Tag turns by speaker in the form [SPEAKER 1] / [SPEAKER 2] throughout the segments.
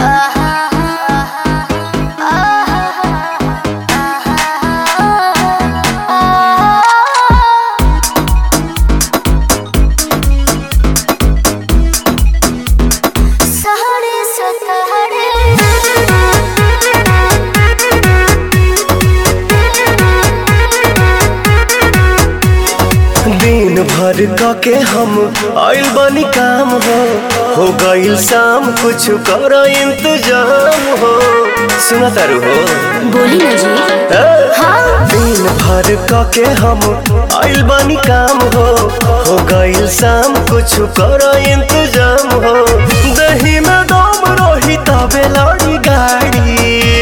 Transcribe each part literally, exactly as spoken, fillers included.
[SPEAKER 1] दिन भर के हम आइल बनी काम हो हो गईल शाम कुछ कर इंतजाम हो। सुना तारू हो
[SPEAKER 2] बोली ना जी। हाँ।
[SPEAKER 1] दिन भर के हम आइल बनी काम हो हो गईल शाम कुछ कर इंतजाम हो। दही में दम रही तबे लड़ी गाड़ी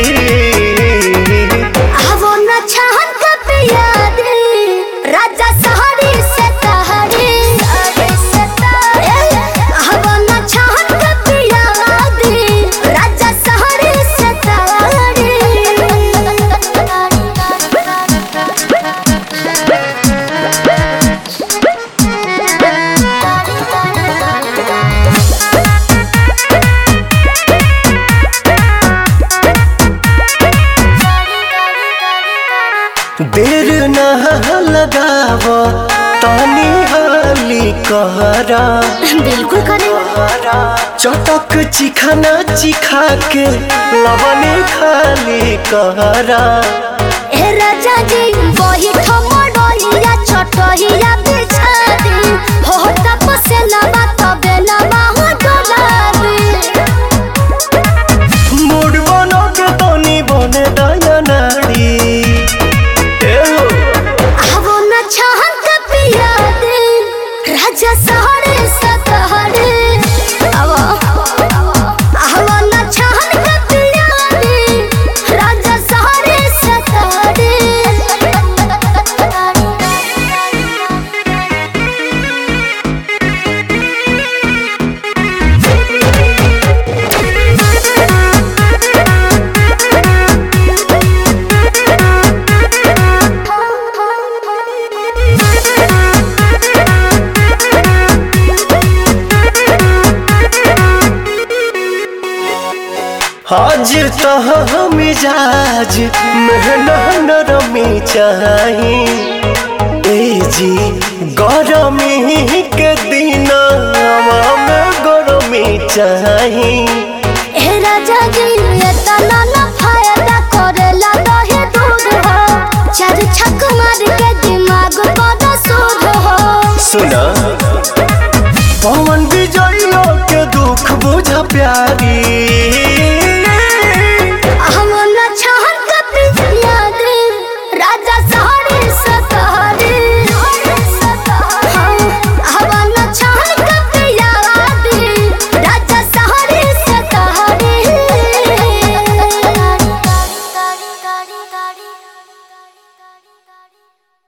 [SPEAKER 2] वो न छहन कब याद राजा सहारे से तहारे वो न छहन कब याद राजा सहारे से तहारे।
[SPEAKER 1] देर न लगाव तानी हाली कहरा
[SPEAKER 2] बिल्कुल करे
[SPEAKER 1] चटक चिखाना चिखा के लवने खाली कहरा।
[SPEAKER 2] ए राजा जी वही ठमडोलिया छोटहिया बिछा दी हो तपसे लबा तबे लबा हो डोलाबी
[SPEAKER 1] मूड बनो के तनी बने दया नाड़ी
[SPEAKER 2] वो न छहन कब याद राजा सहारे सतहरे वो न छहन कब याद राजा सहारे सतहरे।
[SPEAKER 1] हाजिर तह मिजाज मेहना नरमी चाही ए जी गरमी के दिन में गरमी चाही।
[SPEAKER 2] ए राजा जी ये तना ना फायदा करेला दहे दूध हो चार छक मार के दिमाग बड़ा सूद हो।
[SPEAKER 1] सुना